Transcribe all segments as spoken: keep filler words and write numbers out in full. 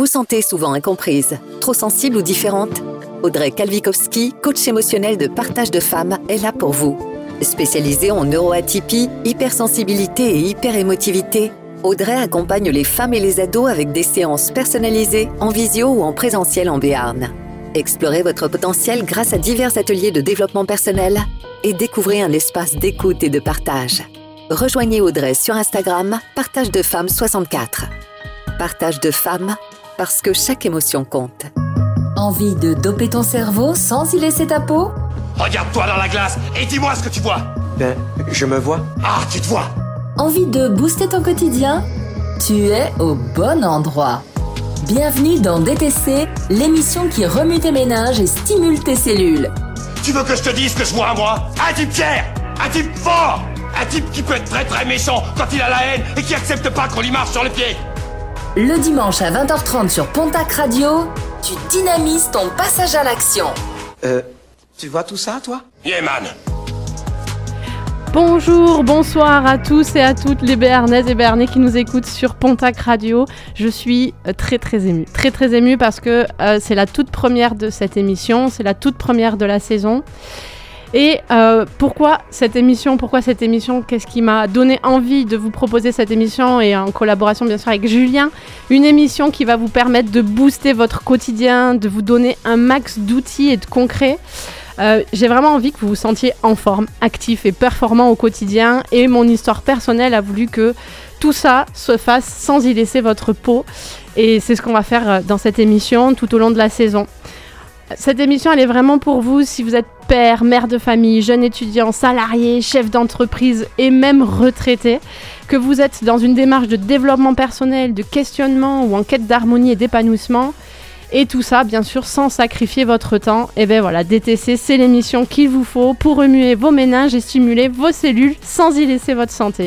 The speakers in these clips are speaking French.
vous sentez souvent incomprise, trop sensible ou différente? Audrey Kalvikowski, coach émotionnel de Partage de Femmes, est là pour vous. Spécialisée en neuroatypie, hypersensibilité et hyperémotivité, Audrey accompagne les femmes et les ados avec des séances personnalisées, en visio ou en présentiel en Béarn. Explorez votre potentiel grâce à divers ateliers de développement personnel et découvrez un espace d'écoute et de partage. Rejoignez Audrey sur Instagram, Partage de Femmes soixante-quatre. Partage de Femmes, parce que chaque émotion compte. Envie de doper ton cerveau sans y laisser ta peau? Regarde-toi dans la glace et dis-moi ce que tu vois. Ben, je me vois. Ah, tu te vois. Envie de booster ton quotidien? Tu es au bon endroit. Bienvenue dans D T C, l'émission qui remue tes méninges et stimule tes cellules. Tu veux que je te dise ce que je vois, moi? Un type fier, un type fort, un type qui peut être très très méchant quand il a la haine et qui accepte pas qu'on lui marche sur le pied. Le dimanche à vingt heures trente sur Pontac Radio, tu dynamises ton passage à l'action. Euh, tu vois tout ça, toi? Yeah, man. Bonjour, bonsoir à tous et à toutes les Béarnaises et Béarnais qui nous écoutent sur Pontac Radio. Je suis très très émue, très très émue parce que euh, c'est la toute première de cette émission, c'est la toute première de la saison. Et euh, pourquoi cette émission, pourquoi cette émission, qu'est-ce qui m'a donné envie de vous proposer cette émission et en collaboration bien sûr avec Julien, une émission qui va vous permettre de booster votre quotidien, de vous donner un max d'outils et de concrets. Euh, j'ai vraiment envie que vous vous sentiez en forme, actif et performant au quotidien, et mon histoire personnelle a voulu que tout ça se fasse sans y laisser votre peau, et c'est ce qu'on va faire dans cette émission tout au long de la saison. Cette émission, elle est vraiment pour vous si vous êtes père, mère de famille, jeune étudiant, salarié, chef d'entreprise et même retraité, que vous êtes dans une démarche de développement personnel, de questionnement ou en quête d'harmonie et d'épanouissement. Et tout ça, bien sûr, sans sacrifier votre temps. Et bien voilà, D T C, c'est l'émission qu'il vous faut pour remuer vos méninges et stimuler vos cellules sans y laisser votre santé.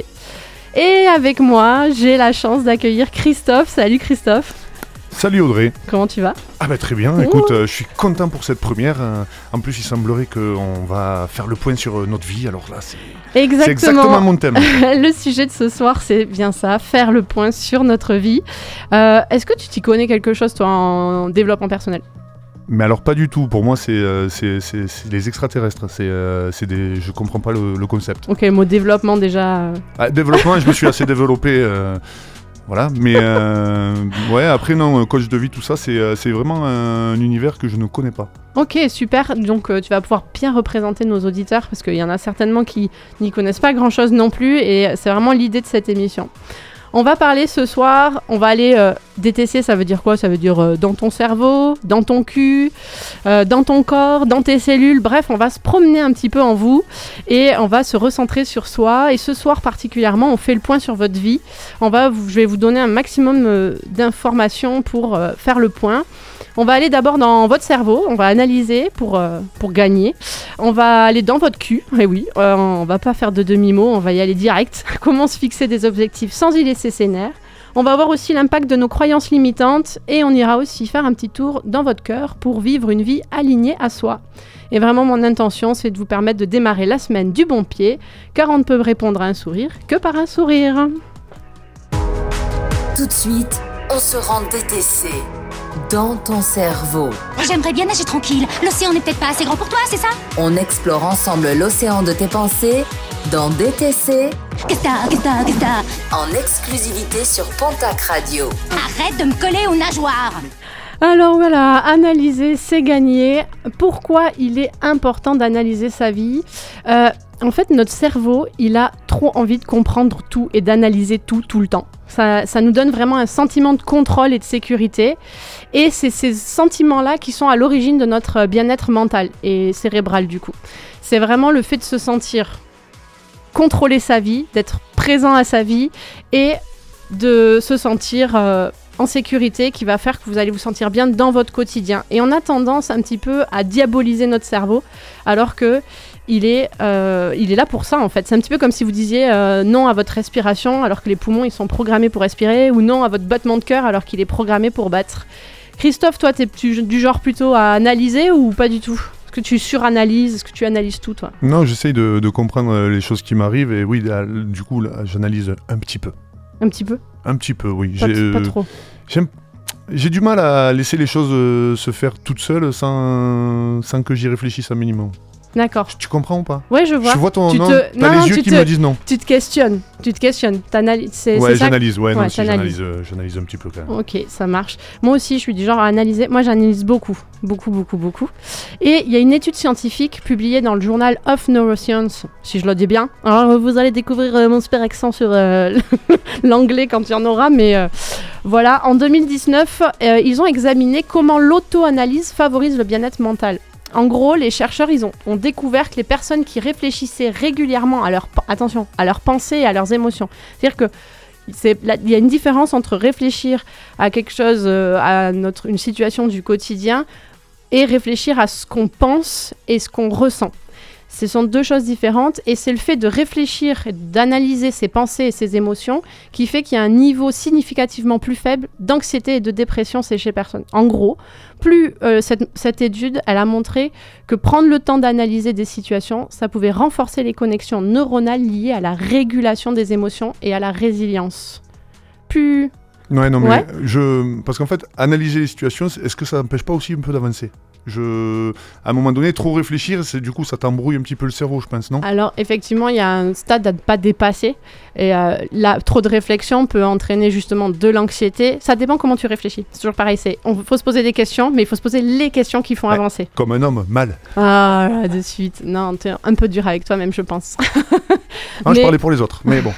Et avec moi, j'ai la chance d'accueillir Christophe. Salut Christophe. Salut Audrey. Comment tu vas? Ah bah très bien, écoute, euh, je suis content pour cette première. Euh, en plus, il semblerait qu'on va faire le point sur euh, notre vie, alors là, c'est exactement, c'est exactement mon thème. Le sujet de ce soir, c'est bien ça, faire le point sur notre vie. Euh, est-ce que tu t'y connais quelque chose, toi, en développement personnel? Mais alors pas du tout, pour moi c'est, euh, c'est, c'est, c'est les extraterrestres, c'est, euh, c'est des... je comprends pas le, le concept. Ok, le mot développement déjà... Ah, développement, je me suis assez développé... Euh... Voilà, mais euh, ouais, après non, coach de vie, tout ça, c'est, c'est vraiment un univers que je ne connais pas. Ok, super, donc euh, tu vas pouvoir bien représenter nos auditeurs, parce qu'il y en a certainement qui n'y connaissent pas grand-chose non plus, et c'est vraiment l'idée de cette émission. On va parler ce soir, on va aller euh, D T C, ça veut dire quoi? Ça veut dire euh, dans ton cerveau, dans ton cul, euh, dans ton corps, dans tes cellules. Bref, on va se promener un petit peu en vous et on va se recentrer sur soi. Et ce soir particulièrement, on fait le point sur votre vie. On va, je vais vous donner un maximum euh, d'informations pour euh, faire le point. On va aller d'abord dans votre cerveau, on va analyser pour, euh, pour gagner. On va aller dans votre cul, et oui, euh, on va pas faire de demi-mot, on va y aller direct. Comment se fixer des objectifs sans y laisser ses nerfs. On va voir aussi l'impact de nos croyances limitantes et on ira aussi faire un petit tour dans votre cœur pour vivre une vie alignée à soi. Et vraiment, mon intention, c'est de vous permettre de démarrer la semaine du bon pied, car on ne peut répondre à un sourire que par un sourire. Tout de suite, on se rend D T C. Dans ton cerveau. J'aimerais bien nager tranquille. L'océan n'est peut-être pas assez grand pour toi, c'est ça? On explore ensemble l'océan de tes pensées dans D T C. Qu'est-ce que t'as? Qu'est-ce que t'as? Qu'est-ce que t'as? En exclusivité sur Pontac Radio. Arrête de me coller aux nageoires. Alors voilà, analyser, c'est gagner. Pourquoi il est important d'analyser sa vie? euh, En fait, notre cerveau, il a trop envie de comprendre tout et d'analyser tout, tout le temps. Ça, ça nous donne vraiment un sentiment de contrôle et de sécurité. Et c'est ces sentiments-là qui sont à l'origine de notre bien-être mental et cérébral, du coup. C'est vraiment le fait de se sentir contrôler sa vie, d'être présent à sa vie et de se sentir... Euh, en sécurité, qui va faire que vous allez vous sentir bien dans votre quotidien. Et on a tendance un petit peu à diaboliser notre cerveau, alors que il est, euh, il est là pour ça en fait. C'est un petit peu comme si vous disiez euh, non à votre respiration, alors que les poumons ils sont programmés pour respirer, ou non à votre battement de cœur, alors qu'il est programmé pour battre. Christophe, toi, t'es du genre plutôt à analyser ou pas du tout? Est-ce que tu suranalyses? Est-ce que tu analyses tout, toi? Non, j'essaye de, de comprendre les choses qui m'arrivent, et oui, là, du coup, là, j'analyse un petit peu. Un petit peu? Un petit peu, oui. Pas, J'ai, pas trop. J'aime, J'ai du mal à laisser les choses euh, se faire toutes seules sans, sans que j'y réfléchisse un minimum. D'accord. Tu comprends ou pas? Ouais, je vois. Je vois ton tu non, te... t'as non, les yeux qui te... me disent non. Tu te questionnes, tu te questionnes. T'analyses, c'est, ouais, c'est j'analyse, ça... ouais, non, ouais, si, j'analyse, euh, j'analyse un petit peu quand même. Ok, ça marche. Moi aussi, je suis du genre à analyser. Moi, j'analyse beaucoup, beaucoup, beaucoup, beaucoup. Et il y a une étude scientifique publiée dans le journal of Neuroscience, si je le dis bien. Alors, vous allez découvrir euh, mon super accent sur euh, l'anglais quand il y en aura, mais euh, voilà. En deux mille dix-neuf, euh, ils ont examiné comment l'auto-analyse favorise le bien-être mental. En gros, les chercheurs ils ont, ont découvert que les personnes qui réfléchissaient régulièrement à leur, attention, à leurs pensées et à leurs émotions, c'est-à-dire que c'est, il y a une différence entre réfléchir à quelque chose, euh, à notre, une situation du quotidien, et réfléchir à ce qu'on pense et ce qu'on ressent. Ce sont deux choses différentes et c'est le fait de réfléchir et d'analyser ses pensées et ses émotions qui fait qu'il y a un niveau significativement plus faible d'anxiété et de dépression chez les personnes. En gros, plus euh, cette, cette étude, elle a montré que prendre le temps d'analyser des situations, ça pouvait renforcer les connexions neuronales liées à la régulation des émotions et à la résilience. Plus... Ouais, non, mais ouais. je... Parce qu'en fait, analyser les situations, est-ce que ça n'empêche pas aussi un peu d'avancer? Je... À un moment donné, trop réfléchir, c'est, du coup, ça t'embrouille un petit peu le cerveau, je pense, non? Alors, effectivement, il y a un stade à ne pas dépasser. Et euh, là, trop de réflexion peut entraîner justement de l'anxiété. Ça dépend comment tu réfléchis. C'est toujours pareil. Il faut se poser des questions, mais il faut se poser les questions qui font ouais, avancer. Comme un homme, mal. Ah, là, de suite. Non, t'es un peu dur avec toi-même, je pense. Non, mais... je parlais pour les autres, mais bon.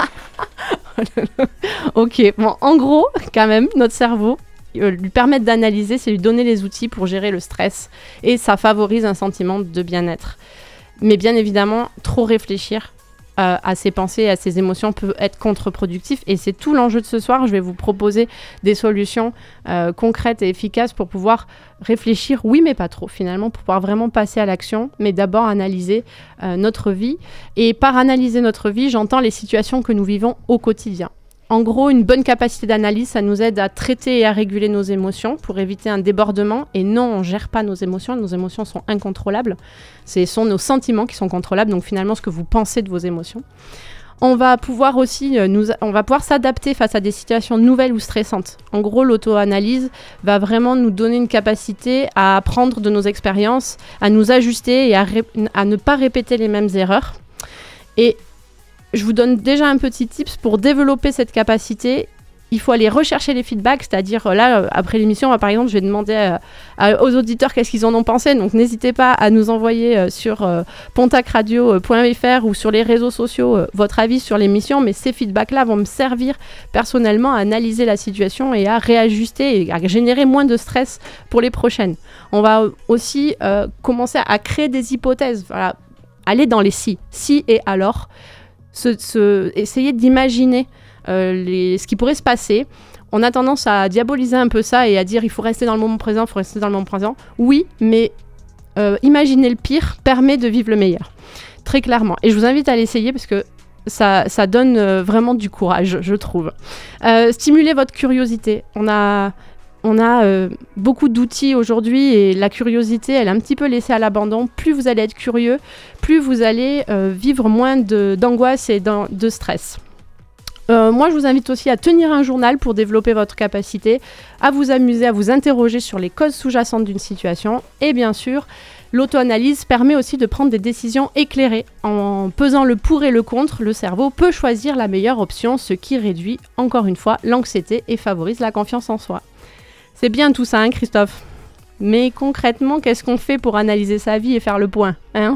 Ok, bon, en gros, quand même, notre cerveau, euh, lui permettre d'analyser, c'est lui donner les outils pour gérer le stress et ça favorise un sentiment de bien-être. Mais bien évidemment, trop réfléchir euh, à ses pensées, à ses émotions peut être contre-productif et c'est tout l'enjeu de ce soir. Je vais vous proposer des solutions euh, concrètes et efficaces pour pouvoir réfléchir, oui mais pas trop finalement, pour pouvoir vraiment passer à l'action, mais d'abord analyser euh, notre vie. Et par analyser notre vie, j'entends les situations que nous vivons au quotidien. En gros, une bonne capacité d'analyse, ça nous aide à traiter et à réguler nos émotions pour éviter un débordement. Et non, on ne gère pas nos émotions. Nos émotions sont incontrôlables. Ce sont nos sentiments qui sont contrôlables. Donc finalement, ce que vous pensez de vos émotions. On va pouvoir aussi euh, nous, on va pouvoir s'adapter face à des situations nouvelles ou stressantes. En gros, l'auto-analyse va vraiment nous donner une capacité à apprendre de nos expériences, à nous ajuster et à, ré- à ne pas répéter les mêmes erreurs. Et je vous donne déjà un petit tips pour développer cette capacité. Il faut aller rechercher les feedbacks, c'est-à-dire là, après l'émission, par exemple, je vais demander à, à, aux auditeurs qu'est-ce qu'ils en ont pensé. Donc n'hésitez pas à nous envoyer euh, sur euh, pontac radio point f r ou sur les réseaux sociaux euh, votre avis sur l'émission. Mais ces feedbacks-là vont me servir personnellement à analyser la situation et à réajuster et à générer moins de stress pour les prochaines. On va aussi euh, commencer à créer des hypothèses. Voilà. Aller dans les si, si et alors. Se, se, essayer d'imaginer euh, les, ce qui pourrait se passer. On a tendance à diaboliser un peu ça et à dire il faut rester dans le moment présent, il faut rester dans le moment présent. Oui, mais euh, imaginer le pire permet de vivre le meilleur, très clairement. Et je vous invite à l'essayer parce que ça, ça donne euh, vraiment du courage, je trouve. Euh, stimuler votre curiosité. On a... On a euh, beaucoup d'outils aujourd'hui et la curiosité, elle est un petit peu laissée à l'abandon. Plus vous allez être curieux, plus vous allez euh, vivre moins de, d'angoisse et de stress. Euh, moi, je vous invite aussi à tenir un journal pour développer votre capacité, à vous amuser, à vous interroger sur les causes sous-jacentes d'une situation. Et bien sûr, l'auto-analyse permet aussi de prendre des décisions éclairées. En pesant le pour et le contre, le cerveau peut choisir la meilleure option, ce qui réduit, encore une fois, l'anxiété et favorise la confiance en soi. C'est bien tout ça, hein, Christophe. Mais concrètement, qu'est-ce qu'on fait pour analyser sa vie et faire le point, hein?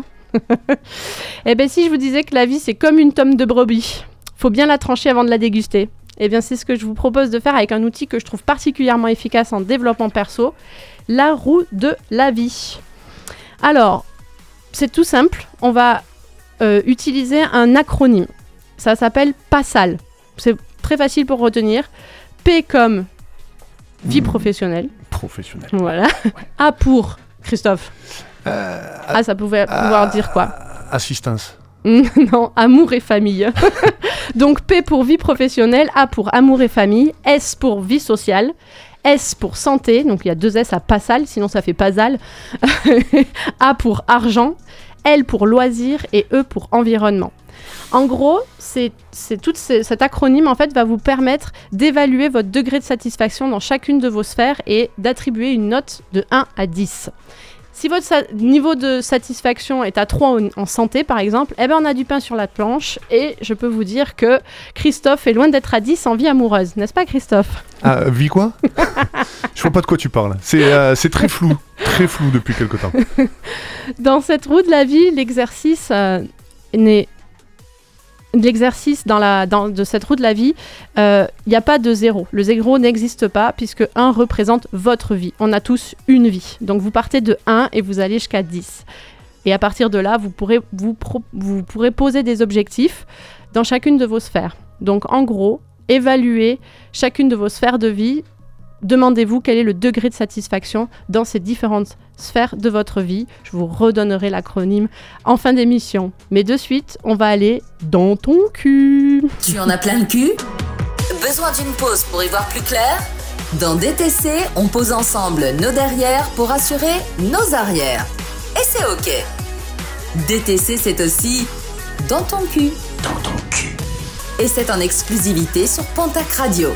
Eh bien, si je vous disais que la vie, c'est comme une tome de brebis, faut bien la trancher avant de la déguster. Eh bien, c'est ce que je vous propose de faire avec un outil que je trouve particulièrement efficace en développement perso, la roue de la vie. Alors, c'est tout simple. On va euh, utiliser un acronyme. Ça s'appelle PASSAL. C'est très facile pour retenir. P comme vie professionnelle. Professionnelle. Voilà. Ouais. A pour, Christophe. Euh, ah, ça pouvait euh, pouvoir dire quoi? Assistance. Non, amour et famille. Donc P pour vie professionnelle, A pour amour et famille, S pour vie sociale, S pour santé, donc il y a deux S à PASSAL, sinon ça fait PASAL. A pour argent, L pour loisirs et E pour environnement. En gros, c'est, c'est tout ces, cet acronyme en fait va vous permettre d'évaluer votre degré de satisfaction dans chacune de vos sphères et d'attribuer une note de un à dix. Si votre sa- niveau de satisfaction est à trois en, en santé, par exemple, eh ben on a du pain sur la planche. Et je peux vous dire que Christophe est loin d'être à dix en vie amoureuse. N'est-ce pas, Christophe ? Ah, vie quoi ? Je vois pas de quoi tu parles. C'est, euh, c'est très flou. Très flou depuis quelque temps. Dans cette roue de la vie, l'exercice euh, n'est... L'exercice dans la, dans, de cette roue de la vie, il euh, n'y a pas de zéro. Le zéro n'existe pas puisque un représente votre vie. On a tous une vie. Donc vous partez de un et vous allez jusqu'à dix. Et à partir de là, vous pourrez, vous, pro, vous pourrez poser des objectifs dans chacune de vos sphères. Donc en gros, évaluez chacune de vos sphères de vie. Demandez-vous quel est le degré de satisfaction dans ces différentes sphères de votre vie. Je vous redonnerai l'acronyme en fin d'émission. Mais de suite, on va aller dans ton cul. Tu en as plein le cul ? Besoin d'une pause pour y voir plus clair ? Dans D T C, on pose ensemble nos derrières pour assurer nos arrières. Et c'est OK. D T C, c'est aussi dans ton cul. Dans ton cul. Et c'est en exclusivité sur Pontac Radio.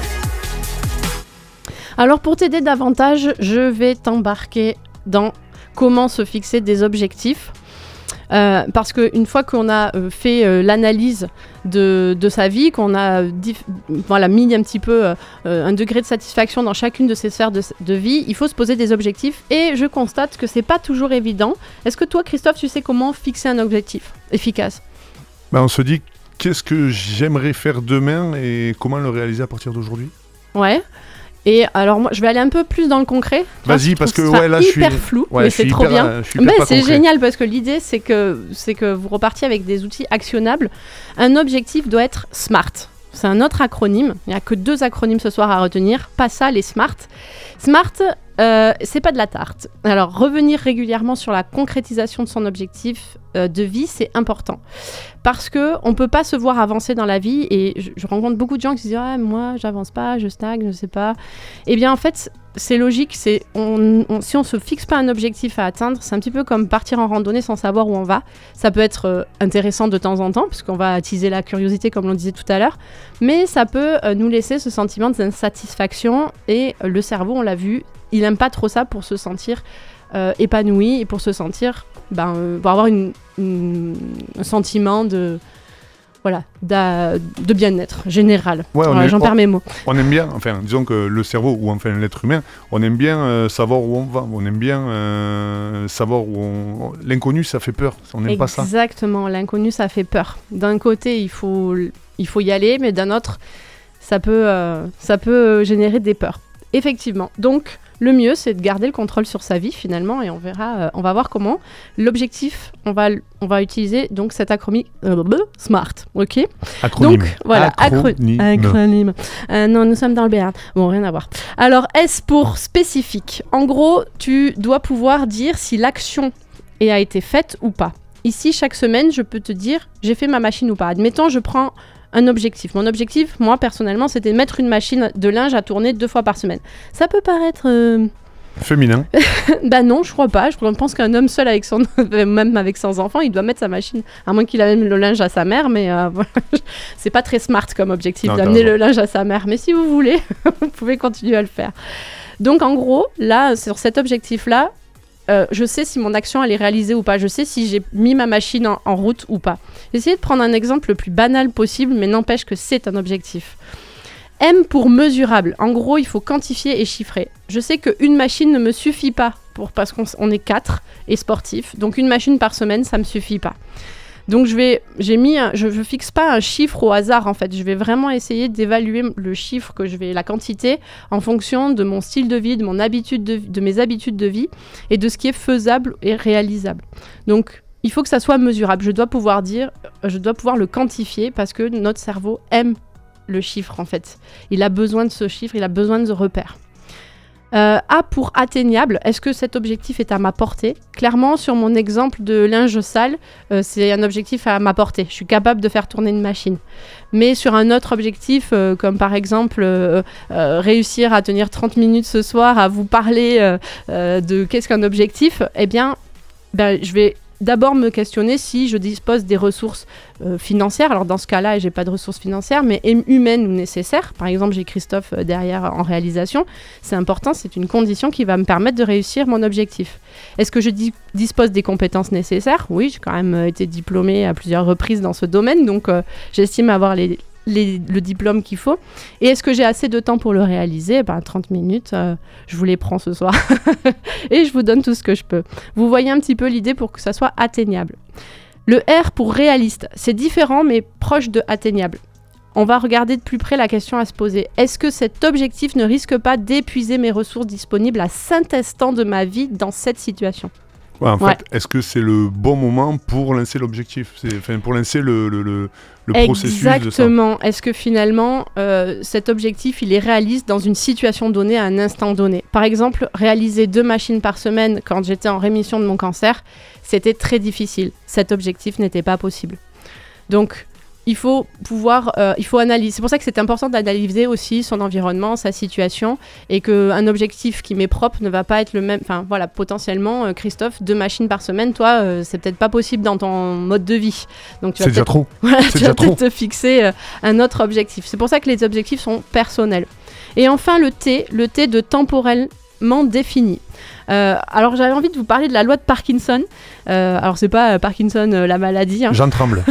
Alors pour t'aider davantage, je vais t'embarquer dans comment se fixer des objectifs. Euh, parce qu'une fois qu'on a euh, fait euh, l'analyse de, de sa vie, qu'on a euh, dif- voilà, mis un petit peu euh, un degré de satisfaction dans chacune de ces sphères de, de vie, il faut se poser des objectifs. Et je constate que c'est pas toujours évident. Est-ce que toi, Christophe, tu sais comment fixer un objectif efficace ? Ben, on se dit qu'est-ce que j'aimerais faire demain et comment le réaliser à partir d'aujourd'hui ? Ouais. Et alors moi je vais aller un peu plus dans le concret. Vas-y, parce que ouais, là je suis hyper flou, ouais, mais je c'est suis trop hyper, bien. euh, je suis hyper Mais pas c'est concret. génial parce que l'idée c'est que c'est que vous repartiez avec des outils actionnables. Un objectif doit être SMART. C'est un autre acronyme. Il n'y a que deux acronymes ce soir à retenir. Pas ça, les SMART. SMART, euh, c'est pas de la tarte. Alors revenir régulièrement sur la concrétisation de son objectif euh, de vie, c'est important. Parce qu'on ne peut pas se voir avancer dans la vie et je, je rencontre beaucoup de gens qui se disent ah, « moi, j'avance pas, je stagne, je ne sais pas ». Eh bien, en fait, c'est logique. C'est, on, on, si on ne se fixe pas un objectif à atteindre, c'est un petit peu comme partir en randonnée sans savoir où on va. Ça peut être euh, intéressant de temps en temps, parce qu'on va attiser la curiosité, comme l'on disait tout à l'heure, mais ça peut euh, nous laisser ce sentiment d'insatisfaction et euh, le cerveau, on l'a vu, il n'aime pas trop ça pour se sentir euh, épanoui et pour se sentir, ben, euh, pour avoir une, une, un sentiment de, voilà, de bien-être général. Ouais, voilà, est, j'en on, perds mes mots. On aime bien, enfin, disons que le cerveau, ou enfin l'être humain, on aime bien euh, savoir où on va, on aime bien euh, savoir où on... L'inconnu, ça fait peur, on n'aime pas ça. Exactement, l'inconnu, ça fait peur. D'un côté, il faut, il faut y aller, mais d'un autre, ça peut, euh, ça peut générer des peurs. Effectivement, donc... Le mieux, c'est de garder le contrôle sur sa vie finalement, et on verra, euh, on va voir comment. L'objectif, on va, on va utiliser donc cet acronyme euh, SMART, ok ? Acronyme. Donc voilà, acronyme. acronyme. Euh, non, nous sommes dans le Béarn. Bon, rien à voir. Alors, S pour spécifique. En gros, tu dois pouvoir dire si l'action a été faite ou pas. Ici, chaque semaine, je peux te dire, j'ai fait ma machine ou pas. Admettons, je prends un objectif. Mon objectif, moi, personnellement, c'était de mettre une machine de linge à tourner deux fois par semaine. Ça peut paraître... Euh... Féminin. Bah non, je crois pas. Je pense qu'un homme seul, avec son... même avec ses enfants, il doit mettre sa machine, à moins qu'il amène le linge à sa mère, mais euh, voilà. C'est pas très smart comme objectif non, d'amener le linge à sa mère. Mais si vous voulez, vous pouvez continuer à le faire. Donc en gros, là, sur cet objectif-là, Euh, je sais si mon action elle est réalisée ou pas, je sais si j'ai mis ma machine en, en route ou pas. J'ai essayé de prendre un exemple le plus banal possible, mais n'empêche que c'est un objectif. M pour mesurable. En gros, il faut quantifier et chiffrer. Je sais qu'une machine ne me suffit pas pour, parce qu'on on est quatre et sportifs, donc une machine par semaine, ça ne me suffit pas. Donc je vais, j'ai mis, un, je ne fixe pas un chiffre au hasard en fait. Je vais vraiment essayer d'évaluer le chiffre que je vais, la quantité, en fonction de mon style de vie, de mon habitude de, de mes habitudes de vie et de ce qui est faisable et réalisable. Donc il faut que ça soit mesurable. Je dois pouvoir dire, je dois pouvoir le quantifier parce que notre cerveau aime le chiffre en fait. Il a besoin de ce chiffre, il a besoin de ce repère. Euh, A pour atteignable, est-ce que cet objectif est à ma portée ? Clairement, sur mon exemple de linge sale, euh, c'est un objectif à ma portée. Je suis capable de faire tourner une machine. Mais sur un autre objectif, euh, comme par exemple euh, euh, réussir à tenir trente minutes ce soir, à vous parler euh, euh, de qu'est-ce qu'un objectif, eh bien, ben, je vais d'abord me questionner si je dispose des ressources euh, financières. Alors dans ce cas-là, j'ai pas de ressources financières, mais humaines ou nécessaires. Par exemple, j'ai Christophe euh, derrière en réalisation. C'est important, c'est une condition qui va me permettre de réussir mon objectif. Est-ce que je di- dispose des compétences nécessaires ? Oui, j'ai quand même euh, été diplômée à plusieurs reprises dans ce domaine, donc euh, j'estime avoir les Les, le diplôme qu'il faut. Et est-ce que j'ai assez de temps pour le réaliser ? Ben, trente minutes, euh, je vous les prends ce soir. Et je vous donne tout ce que je peux. Vous voyez un petit peu l'idée pour que ça soit atteignable. Le R pour réaliste, c'est différent mais proche de atteignable. On va regarder de plus près la question à se poser. Est-ce que cet objectif ne risque pas d'épuiser mes ressources disponibles à cet instant de ma vie dans cette situation ? Ouais, en Ouais. fait, est-ce que c'est le bon moment pour lancer l'objectif ? C'est, enfin, pour lancer le, le, le, le processus de ça. Exactement. Est-ce que finalement, euh, cet objectif, il est réaliste dans une situation donnée, à un instant donné ? Par exemple, réaliser deux machines par semaine quand j'étais en rémission de mon cancer, c'était très difficile. Cet objectif n'était pas possible. Donc, il faut pouvoir, euh, il faut analyser. C'est pour ça que c'est important d'analyser aussi son environnement, sa situation, et qu'un objectif qui m'est propre ne va pas être le même. Enfin, voilà, potentiellement, euh, Christophe, deux machines par semaine, toi, euh, c'est peut-être pas possible dans ton mode de vie. Donc, tu vas C'est déjà peut-être- trop. Voilà, C'est tu déjà vas peut-être trop. te fixer euh, un autre objectif. C'est pour ça que les objectifs sont personnels. Et enfin, le T, le T de temporellement défini. Euh, alors, j'avais envie de vous parler de la loi de Parkinson. Euh, alors, c'est pas euh, Parkinson, euh, la maladie, hein. J'en tremble.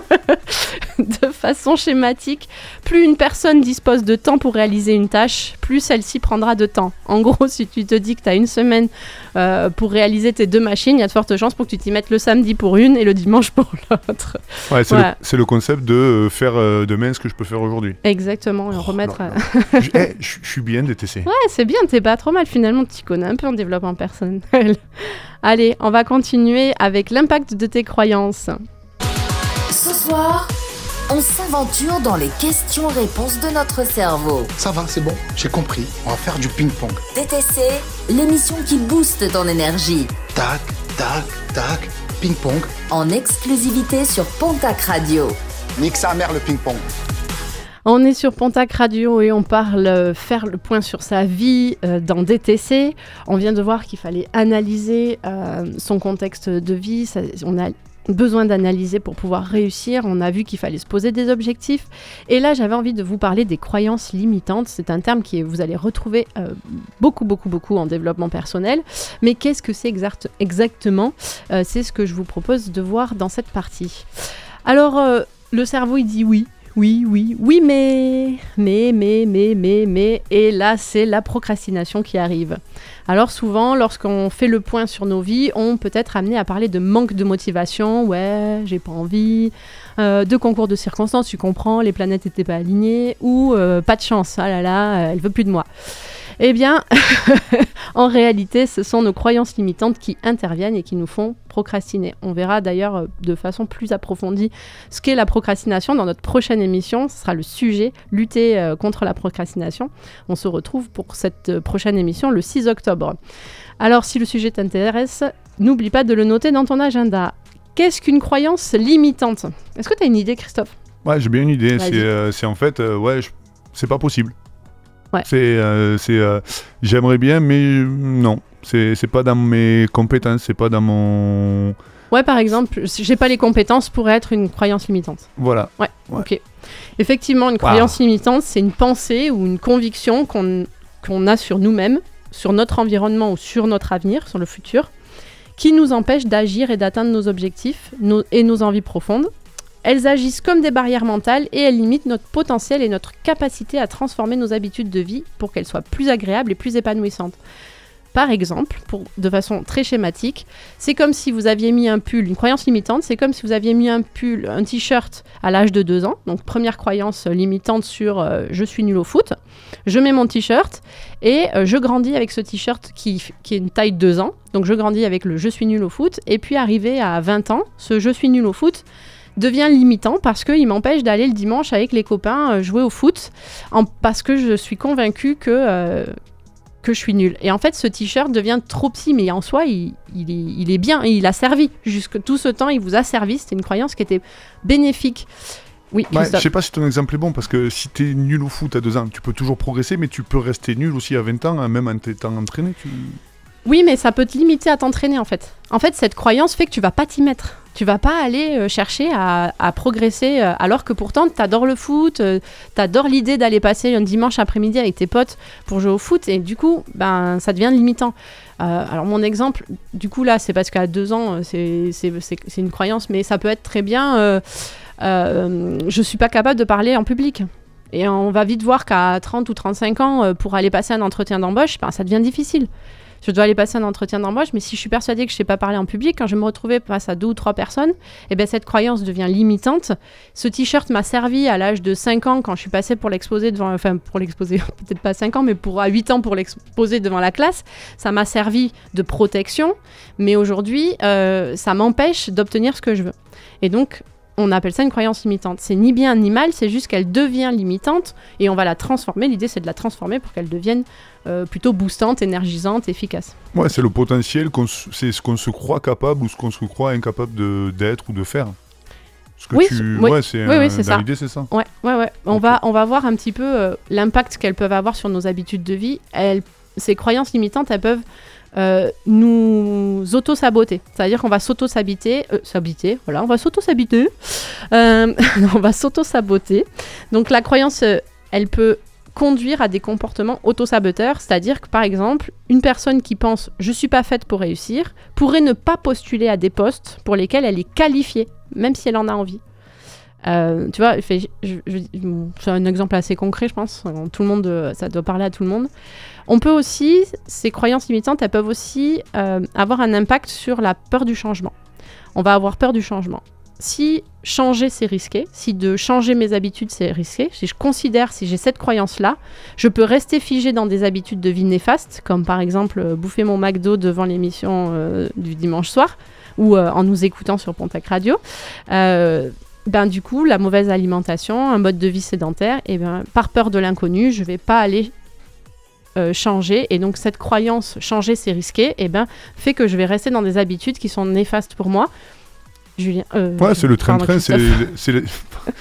De façon schématique, plus une personne dispose de temps pour réaliser une tâche, plus celle-ci prendra de temps. En gros, si tu te dis que tu as une semaine euh, pour réaliser tes deux machines, il y a de fortes chances pour que tu t'y mettes le samedi pour une et le dimanche pour l'autre. Ouais, c'est, Ouais. le, c'est le concept de euh, faire euh, demain ce que je peux faire aujourd'hui. Exactement, et Oh, remettre... non, à- Je eh, je- je suis bien D T C. Ouais, c'est bien, t'es pas trop mal finalement, tu connais un peu en développement personnel. Allez, on va continuer avec l'impact de tes croyances. Ce soir, on s'aventure dans les questions-réponses de notre cerveau. Ça va, c'est bon, j'ai compris. On va faire du ping-pong. D T C, l'émission qui booste ton énergie. Tac, tac, tac, ping-pong. En exclusivité sur Pontac Radio. Nique sa mère le ping-pong. On est sur Pontac Radio et on parle euh, faire le point sur sa vie euh, dans D T C. On vient de voir qu'il fallait analyser euh, son contexte de vie. Ça, on a besoin d'analyser pour pouvoir réussir. On a vu qu'il fallait se poser des objectifs. Et là, j'avais envie de vous parler des croyances limitantes. C'est un terme que vous allez retrouver euh, beaucoup, beaucoup, beaucoup en développement personnel. Mais qu'est-ce que c'est exact, exactement euh, C'est ce que je vous propose de voir dans cette partie. Alors, euh, le cerveau, il dit oui. Oui, oui, oui, mais, mais, mais, mais, mais, mais, et là, c'est la procrastination qui arrive. Alors souvent, lorsqu'on fait le point sur nos vies, on peut être amené à parler de manque de motivation, ouais, j'ai pas envie, euh, de concours de circonstances, tu comprends, les planètes n'étaient pas alignées, ou euh, pas de chance, ah là là, euh, elle veut plus de moi. Eh bien, en réalité, ce sont nos croyances limitantes qui interviennent et qui nous font procrastiner. On verra d'ailleurs de façon plus approfondie ce qu'est la procrastination dans notre prochaine émission. Ce sera le sujet, lutter euh, contre la procrastination. On se retrouve pour cette euh, prochaine émission le six octobre. Alors, si le sujet t'intéresse, n'oublie pas de le noter dans ton agenda. Qu'est-ce qu'une croyance limitante ? Est-ce que tu as une idée, Christophe ? Ouais, j'ai bien une idée. Vas-y. C'est, euh, c'est en fait, euh, ouais, je- c'est pas possible. Ouais. C'est, euh, c'est, euh, j'aimerais bien, mais euh, non. C'est, c'est pas dans mes compétences, c'est pas dans mon. Ouais, par exemple, j'ai pas les compétences pour être une croyance limitante. Voilà. Ouais, Ouais. ok. Effectivement, une croyance limitante, c'est une pensée ou une conviction qu'on qu'on a sur nous-mêmes, sur notre environnement ou sur notre avenir, sur le futur, qui nous empêche d'agir et d'atteindre nos objectifs nos, et nos envies profondes. Elles agissent comme des barrières mentales et elles limitent notre potentiel et notre capacité à transformer nos habitudes de vie pour qu'elles soient plus agréables et plus épanouissantes. Par exemple, pour, de façon très schématique, c'est comme si vous aviez mis un pull, une croyance limitante, c'est comme si vous aviez mis un pull, un t-shirt à l'âge de deux ans. Donc première croyance limitante sur euh, je suis nul au foot. Je mets mon t-shirt et euh, je grandis avec ce t-shirt qui, qui est une taille de deux ans. Donc je grandis avec le je suis nul au foot. Et puis arrivé à vingt ans, ce je suis nul au foot devient limitant parce qu'il m'empêche d'aller le dimanche avec les copains euh, jouer au foot en, parce que je suis convaincue que... Euh, que je suis nulle. Et en fait, ce t-shirt devient trop petit, mais en soi, il, il, est, il est bien, il a servi. Jusque tout ce temps, il vous a servi. C'était une croyance qui était bénéfique. Oui, Ouais, Christophe. je sais pas si ton exemple est bon, parce que si t'es nul au foot à deux ans, tu peux toujours progresser, mais tu peux rester nul aussi à vingt ans, hein, même en t'étant entraîné. Tu... Oui, mais ça peut te limiter à t'entraîner en fait. En fait, cette croyance fait que tu vas pas t'y mettre. Tu vas pas aller euh, chercher à, à progresser, euh, alors que pourtant, t'adores le foot, euh, t'adores l'idée d'aller passer un dimanche après-midi avec tes potes pour jouer au foot, et du coup, ben, ça devient limitant. Euh, alors mon exemple, du coup là, c'est parce qu'à deux ans, c'est, c'est, c'est, c'est une croyance, mais ça peut être très bien, euh, euh, je suis pas capable de parler en public. Et on va vite voir qu'à trente ou trente-cinq ans, euh, pour aller passer un entretien d'embauche, ben, ça devient difficile. Je dois aller passer un entretien d'embauche, mais si je suis persuadée que je ne sais pas parler en public, quand je me retrouvais face à deux ou trois personnes, eh ben, cette croyance devient limitante. Ce t-shirt m'a servi à l'âge de cinq ans, quand je suis passée pour l'exposer devant... Enfin, pour l'exposer, peut-être pas cinq ans, mais pour à huit ans pour l'exposer devant la classe. Ça m'a servi de protection, mais aujourd'hui, euh, ça m'empêche d'obtenir ce que je veux. Et donc, on appelle ça une croyance limitante. C'est ni bien ni mal, c'est juste qu'elle devient limitante et on va la transformer. L'idée, c'est de la transformer pour qu'elle devienne euh, plutôt boostante, énergisante, efficace. Ouais, c'est le potentiel, qu'on s- c'est ce qu'on se croit capable ou ce qu'on se croit incapable de, d'être ou de faire. Ce que Oui, tu... oui. ouais, c'est, Oui, oui, euh, c'est dans ça. l'idée, c'est ça. Ouais, ouais, ouais. On, Ok. va, on va voir un petit peu euh, l'impact qu'elles peuvent avoir sur nos habitudes de vie. Elles, ces croyances limitantes, elles peuvent euh, nous auto-saboter. C'est-à-dire qu'on va s'auto-sabiter, euh, s'habiter, voilà, on va s'auto-sabiter, euh, on va s'auto-saboter. Donc la croyance, euh, elle peut conduire à des comportements auto-saboteurs, c'est-à-dire que par exemple, une personne qui pense « je suis pas faite pour réussir » pourrait ne pas postuler à des postes pour lesquels elle est qualifiée, même si elle en a envie. Euh, tu vois, fait, je, je, je, c'est un exemple assez concret, je pense. Tout le monde, euh, ça doit parler à tout le monde. On peut aussi, ces croyances limitantes, elles peuvent aussi euh, avoir un impact sur la peur du changement. On va avoir peur du changement. Si changer, c'est risqué, si de changer mes habitudes, c'est risqué, si je considère, si j'ai cette croyance-là, je peux rester figée dans des habitudes de vie néfastes, comme par exemple euh, bouffer mon McDo devant l'émission euh, du dimanche soir, ou euh, en nous écoutant sur Pontac Radio. Euh, ben, du coup, la mauvaise alimentation, un mode de vie sédentaire, et ben, par peur de l'inconnu, je ne vais pas aller euh, changer. Et donc, cette croyance, changer, c'est risqué, et ben, fait que je vais rester dans des habitudes qui sont néfastes pour moi. Julien, euh, Ouais, c'est le pardon, train-train, c'est, les, c'est les...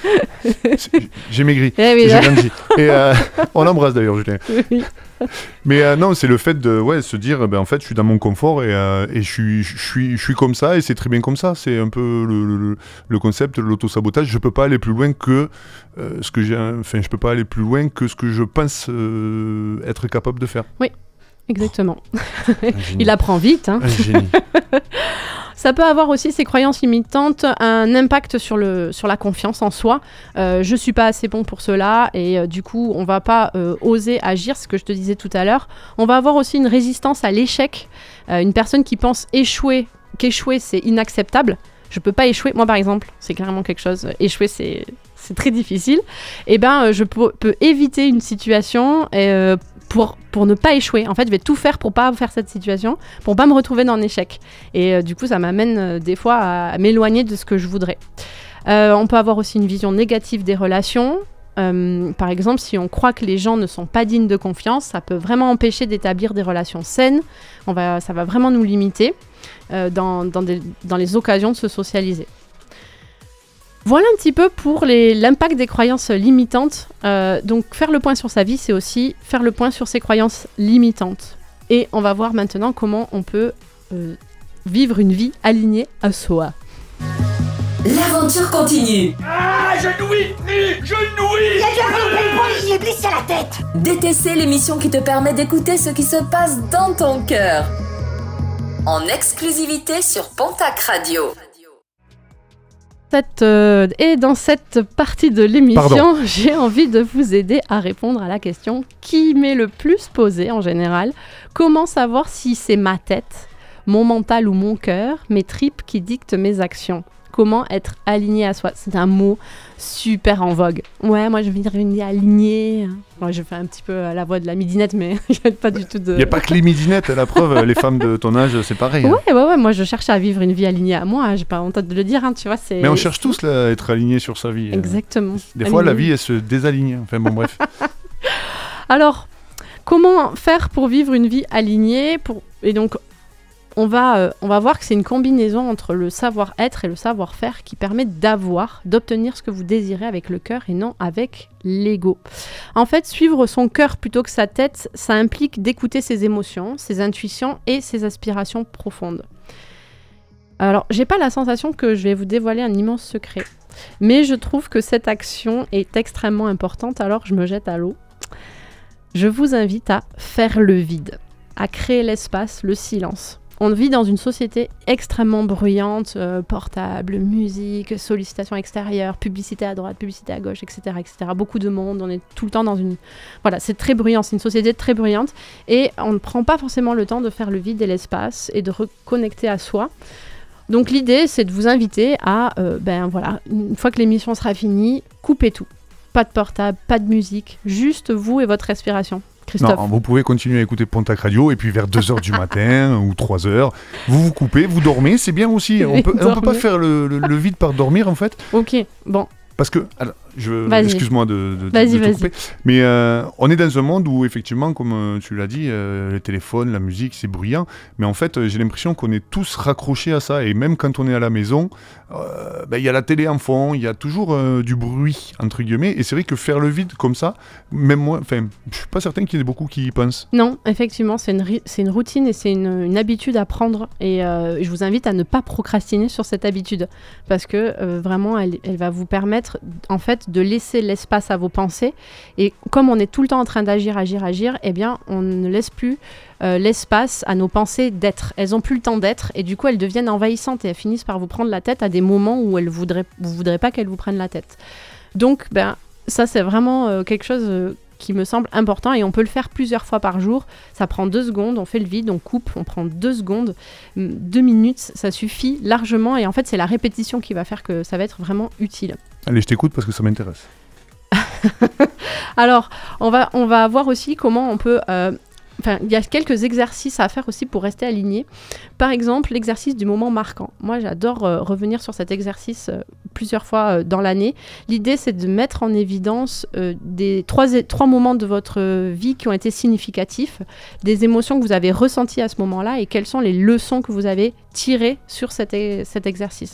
c'est- J'ai maigri, Eh oui, j'ai là. grandi. Et euh, on l'embrasse d'ailleurs, Julien. Oui. Mais euh, non, c'est le fait de ouais, se dire, ben, en fait, je suis dans mon confort et, euh, et je, suis, je, suis, je suis comme ça et c'est très bien comme ça. C'est un peu le, le, le concept de l'autosabotage. Je peux pas aller plus loin que euh, ce que j'ai... Enfin, je peux pas aller plus loin que ce que je pense euh, être capable de faire. Oui, exactement. Un génie. Il apprend vite, hein. Un génie. Ça peut avoir aussi, ces croyances limitantes, un impact sur, le, sur la confiance en soi. Euh, je ne suis pas assez bon pour cela et euh, du coup, on ne va pas euh, oser agir, ce que je te disais tout à l'heure. On va avoir aussi une résistance à l'échec. Euh, une personne qui pense échouer, qu'échouer, c'est inacceptable. Je ne peux pas échouer. Moi, par exemple, c'est carrément quelque chose. Échouer, c'est, c'est très difficile. Et ben, euh, je peux, peux éviter une situation euh, pour, pour ne pas échouer. En fait, je vais tout faire pour pas faire cette situation, pour pas me retrouver dans un échec. Et euh, du coup, ça m'amène euh, des fois à, à m'éloigner de ce que je voudrais. Euh, on peut avoir aussi une vision négative des relations. Euh, par exemple, si on croit que les gens ne sont pas dignes de confiance, ça peut vraiment empêcher d'établir des relations saines. On va, ça va vraiment nous limiter euh, dans, dans, des, dans les occasions de se socialiser. Voilà un petit peu pour les, l'impact des croyances limitantes. Euh, donc faire le point sur sa vie, c'est aussi faire le point sur ses croyances limitantes. Et on va voir maintenant comment on peut euh, vivre une vie alignée à soi. L'aventure continue. Ah, je nouis, je nouis. Il a dû avoir une belle pointe, il est blessé à la tête. D T C, l'émission qui te permet d'écouter ce qui se passe dans ton cœur. En exclusivité sur Pontac Radio. Cette, euh, et dans cette partie de l'émission, Pardon. j'ai envie de vous aider à répondre à la question qui m'est le plus posée en général. Comment savoir si c'est ma tête, mon mental ou mon cœur, mes tripes qui dictent mes actions? Comment être aligné à soi? C'est un mot super en vogue. Ouais, moi je veux dire une vie alignée. Ouais, je fais un petit peu la voix de la midinette, mais il n'y a pas du tout de... Il n'y a pas que les midinettes, la preuve, les femmes de ton âge, c'est pareil. hein. Ouais, ouais, ouais, moi je cherche à vivre une vie alignée à moi, j'ai pas honte de le dire, hein, tu vois. C'est... Mais on cherche tous là, à être aligné sur sa vie. euh. Exactement. Des fois, la Aligné. vie, elle se désaligne. Enfin bon, bref. Alors, comment faire pour vivre une vie alignée pour... Et donc, on va, euh, on va voir que c'est une combinaison entre le savoir-être et le savoir-faire qui permet d'avoir, d'obtenir ce que vous désirez avec le cœur et non avec l'ego. En fait, suivre son cœur plutôt que sa tête, ça implique d'écouter ses émotions, ses intuitions et ses aspirations profondes. Alors, j'ai pas la sensation que je vais vous dévoiler un immense secret, mais je trouve que cette action est extrêmement importante, alors je me jette à l'eau. Je vous invite à faire le vide, à créer l'espace, le silence. On vit dans une société extrêmement bruyante, euh, portable, musique, sollicitations extérieures, publicité à droite, publicité à gauche, et cetera, et cetera. Beaucoup de monde, on est tout le temps dans une... Voilà, c'est très bruyant, c'est une société très bruyante et on ne prend pas forcément le temps de faire le vide et l'espace et de reconnecter à soi. Donc l'idée, c'est de vous inviter à, euh, ben voilà, une fois que l'émission sera finie, coupez tout. Pas de portable, pas de musique, juste vous et votre respiration. Christophe. Non, vous pouvez continuer à écouter Pontac Radio et puis vers deux heures du matin ou trois heures, vous vous coupez, vous dormez, c'est bien aussi. On peut, on peut pas faire le, le, le vide par dormir en fait. Ok, bon. Parce que, alors, je, vas-y. excuse-moi de, de, vas-y, de te vas-y. couper, mais euh, on est dans un monde où effectivement, comme euh, tu l'as dit, euh, le téléphone, la musique, c'est bruyant, mais en fait, euh, j'ai l'impression qu'on est tous raccrochés à ça, et même quand on est à la maison, il euh, ben, y a la télé en fond, il y a toujours euh, du bruit, entre guillemets, et c'est vrai que faire le vide comme ça, même moi, enfin, je suis pas certain qu'il y ait beaucoup qui y pensent. Non, effectivement, c'est une, ri- c'est une routine et c'est une, une habitude à prendre, et euh, je vous invite à ne pas procrastiner sur cette habitude, parce que euh, vraiment, elle, elle va vous permettre, en fait, de laisser l'espace à vos pensées, et comme on est tout le temps en train d'agir, agir, agir, eh bien on ne laisse plus euh, l'espace à nos pensées d'être. Elles n'ont plus le temps d'être et du coup elles deviennent envahissantes et elles finissent par vous prendre la tête à des moments où elles voudraient, vous ne voudrez pas qu'elles vous prennent la tête. Donc ben, ça c'est vraiment euh, quelque chose euh, qui me semble important et on peut le faire plusieurs fois par jour. Ça prend deux secondes, on fait le vide, on coupe, on prend deux secondes, deux minutes, ça suffit largement et en fait c'est la répétition qui va faire que ça va être vraiment utile. Allez, je t'écoute parce que ça m'intéresse. Alors, on va, on va voir aussi comment on peut... Euh, Enfin, il y a quelques exercices à faire aussi pour rester aligné. Par exemple, l'exercice du moment marquant. Moi, j'adore euh, revenir sur cet exercice euh, plusieurs fois euh, dans l'année. L'idée, c'est de mettre en évidence euh, des trois, trois moments de votre euh, vie qui ont été significatifs, des émotions que vous avez ressenties à ce moment-là et quelles sont les leçons que vous avez tirées sur cet, e- cet exercice.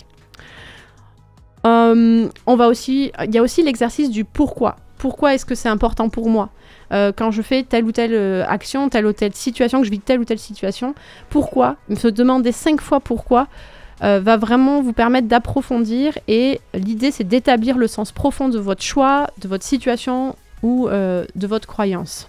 Euh, on va aussi, il y a aussi l'exercice du pourquoi. Pourquoi est-ce que c'est important pour moi ? Euh, quand je fais telle ou telle euh, action, telle ou telle situation, que je vis telle ou telle situation, pourquoi ? Se demander cinq fois pourquoi euh, va vraiment vous permettre d'approfondir et l'idée c'est d'établir le sens profond de votre choix, de votre situation ou euh, de votre croyance.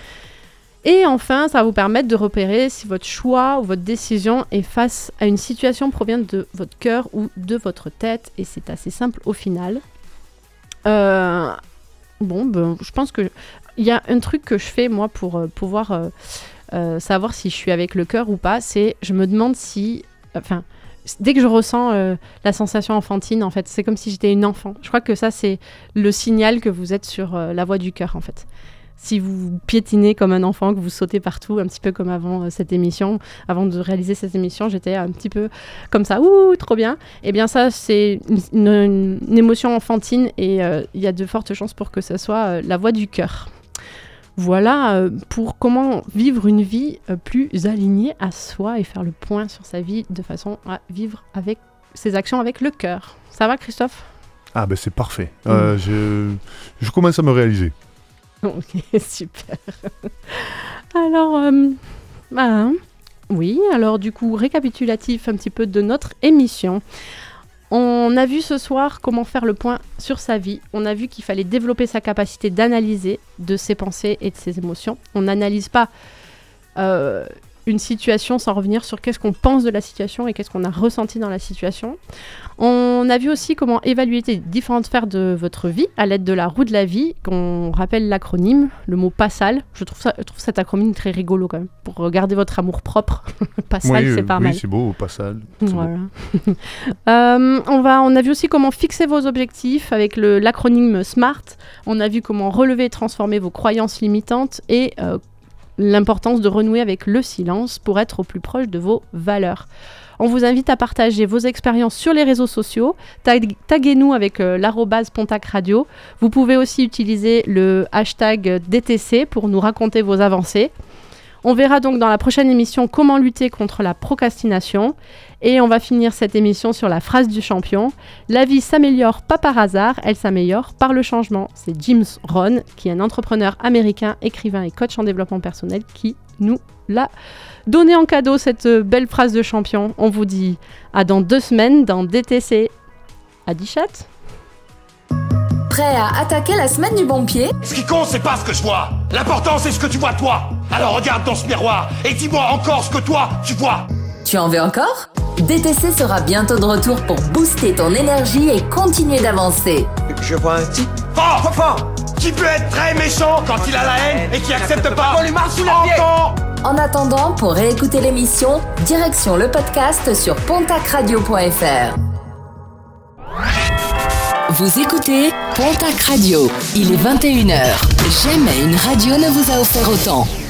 Et enfin, ça va vous permettre de repérer si votre choix ou votre décision est face à une situation provient de votre cœur ou de votre tête et c'est assez simple au final. Euh... Bon, ben, je pense que il y a un truc que je fais moi pour euh, pouvoir euh, euh, savoir si je suis avec le cœur ou pas, c'est je me demande si, enfin, euh, dès que je ressens euh, la sensation enfantine, en fait, c'est comme si j'étais une enfant. Je crois que ça c'est le signal que vous êtes sur euh, la voie du cœur, en fait. Si vous piétinez comme un enfant, que vous sautez partout, un petit peu comme avant euh, cette émission, avant de réaliser cette émission, j'étais un petit peu comme ça, ouh, trop bien. Eh bien ça, c'est une, une, une émotion enfantine et il euh, y a de fortes chances pour que ça soit euh, la voix du cœur. Voilà euh, pour comment vivre une vie euh, plus alignée à soi et faire le point sur sa vie de façon à vivre avec ses actions avec le cœur. Ça va, Christophe ? Ah ben c'est parfait. Mmh. Euh, je, je commence à me réaliser. Ok, super. Alors, euh, bah, oui, alors du coup, récapitulatif un petit peu de notre émission. On a vu ce soir comment faire le point sur sa vie. On a vu qu'il fallait développer sa capacité d'analyser de ses pensées et de ses émotions. On n'analyse pas euh, une situation sans revenir sur qu'est-ce qu'on pense de la situation et qu'est-ce qu'on a ressenti dans la situation. On a vu aussi comment évaluer les différentes sphères de votre vie à l'aide de la roue de la vie, qu'on rappelle l'acronyme, le mot PASSAL. Je trouve, ça, je trouve cet acronyme très rigolo quand même, pour garder votre amour propre. PASSAL, oui, c'est pas oui, mal. Oui, c'est beau, PASSAL. C'est voilà. Beau. euh, on, va, on a vu aussi comment fixer vos objectifs avec le, l'acronyme SMART. On a vu comment relever et transformer vos croyances limitantes et euh, l'importance de renouer avec le silence pour être au plus proche de vos valeurs. On vous invite à partager vos expériences sur les réseaux sociaux. Tag- taguez-nous avec euh, l'arobase Pontac Radio. Vous pouvez aussi utiliser le hashtag D T C pour nous raconter vos avancées. On verra donc dans la prochaine émission comment lutter contre la procrastination. Et on va finir cette émission sur la phrase du champion. La vie s'améliore pas par hasard, elle s'améliore par le changement. C'est Jim Rohn, qui est un entrepreneur américain, écrivain et coach en développement personnel, qui nous l'a donné en cadeau, cette belle phrase de champion. On vous dit à dans deux semaines dans D T C. Adichat. Prêt à attaquer la semaine du bon pied? Ce qui compte, c'est pas ce que je vois. L'important, c'est ce que tu vois toi. Alors regarde dans ce miroir et dis-moi encore ce que toi, tu vois. Tu en veux encore? D T C sera bientôt de retour pour booster ton énergie et continuer d'avancer. Je vois un type Fort, fort, fort qui peut être très méchant quand il a la haine et qui accepte pas qu'on lui marche sous la pied. encore. En attendant, pour réécouter l'émission, direction le podcast sur pontac radio point f r. Vous écoutez Pontac Radio. Il est vingt et une heures. Jamais une radio ne vous a offert autant.